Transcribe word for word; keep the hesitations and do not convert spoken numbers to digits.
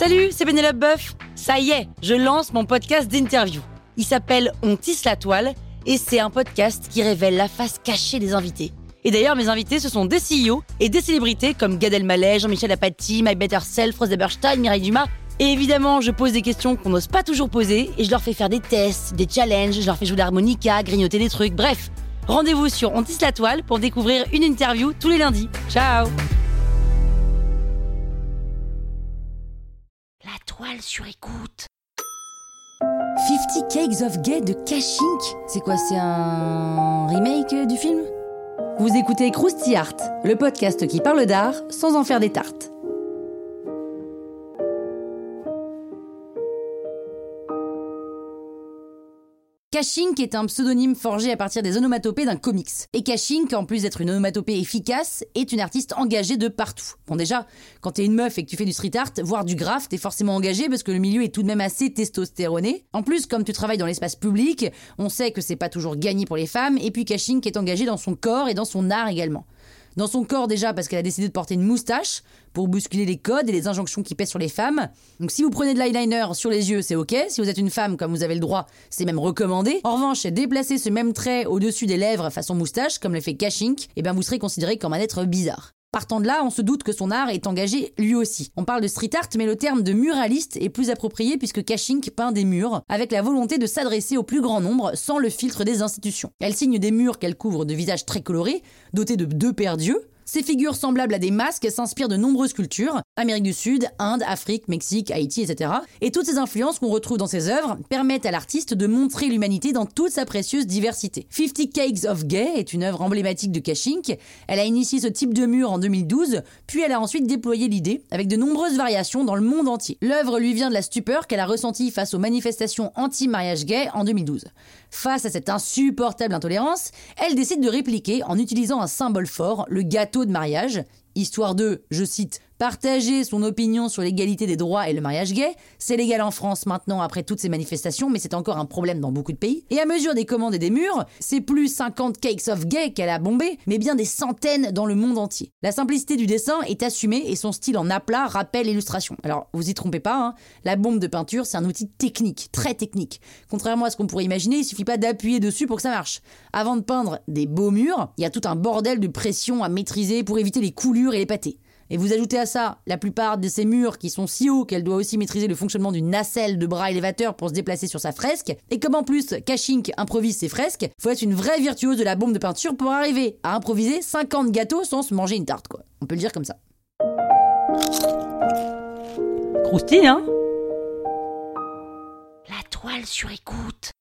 Salut, c'est Pénélope Boeuf. Ça y est, je lance mon podcast d'interview. Il s'appelle On tisse la toile et c'est un podcast qui révèle la face cachée des invités. Et d'ailleurs, mes invités, ce sont des C E O et des célébrités comme Gad Elmaleh, Jean-Michel Apathy, My Better Self, Rose Eberstein, Mireille Dumas. Et évidemment, je pose des questions qu'on n'ose pas toujours poser et je leur fais faire des tests, des challenges, je leur fais jouer l'harmonica, grignoter des trucs, bref. Rendez-vous sur On tisse la toile pour découvrir une interview tous les lundis. Ciao! La toile sur écoute. Fifty Cakes of Gay de Cashink. C'est quoi, c'est un remake du film? Vous écoutez Krusty Art, le podcast qui parle d'art sans en faire des tartes. Cashink est un pseudonyme forgé à partir des onomatopées d'un comics. Et Cashink, en plus d'être une onomatopée efficace, est une artiste engagée de partout. Bon déjà, quand t'es une meuf et que tu fais du street art, voire du graphe, t'es forcément engagée parce que le milieu est tout de même assez testostéroné. En plus, comme tu travailles dans l'espace public, on sait que c'est pas toujours gagné pour les femmes, et puis Cashink est engagée dans son corps et dans son art également. Dans son corps déjà parce qu'elle a décidé de porter une moustache pour bousculer les codes et les injonctions qui pèsent sur les femmes. Donc si vous prenez de l'eyeliner sur les yeux, c'est ok. Si vous êtes une femme, comme vous avez le droit, c'est même recommandé. En revanche, déplacer ce même trait au-dessus des lèvres façon moustache, comme le fait Cashink, eh ben vous serez considéré comme un être bizarre. Partant de là, on se doute que son art est engagé lui aussi. On parle de street art, mais le terme de muraliste est plus approprié puisque Cashink peint des murs avec la volonté de s'adresser au plus grand nombre sans le filtre des institutions. Elle signe des murs qu'elle couvre de visages très colorés, dotés de deux paires d'yeux. Ces figures semblables à des masques s'inspirent de nombreuses cultures, Amérique du Sud, Inde, Afrique, Mexique, Haïti, et cetera. Et toutes ces influences qu'on retrouve dans ses œuvres permettent à l'artiste de montrer l'humanité dans toute sa précieuse diversité. Fifty Cakes of Gay est une œuvre emblématique de Cashink. Elle a initié ce type de mur en deux mille douze, puis elle a ensuite déployé l'idée avec de nombreuses variations dans le monde entier. L'œuvre lui vient de la stupeur qu'elle a ressentie face aux manifestations anti-mariage gay en deux mille douze. Face à cette insupportable intolérance, elle décide de répliquer en utilisant un symbole fort, le gâteau de mariage, histoire de, je cite, partager son opinion sur l'égalité des droits et le mariage gay. C'est légal en France maintenant après toutes ces manifestations, mais c'est encore un problème dans beaucoup de pays. Et à mesure des commandes et des murs, c'est plus cinquante cakes of gay qu'elle a bombé, mais bien des centaines dans le monde entier. La simplicité du dessin est assumée et son style en aplat rappelle l'illustration. Alors, vous y trompez pas, hein, la bombe de peinture, c'est un outil technique, très technique. Contrairement à ce qu'on pourrait imaginer, il suffit pas d'appuyer dessus pour que ça marche. Avant de peindre des beaux murs, il y a tout un bordel de pression à maîtriser pour éviter les coulures et les pâtés. Et vous ajoutez à ça la plupart de ces murs qui sont si hauts qu'elle doit aussi maîtriser le fonctionnement d'une nacelle de bras élévateur pour se déplacer sur sa fresque. Et comme en plus Cashink improvise ses fresques, faut être une vraie virtuose de la bombe de peinture pour arriver à improviser cinquante gâteaux sans se manger une tarte, quoi. On peut le dire comme ça. Croustille, hein? La toile sur écoute.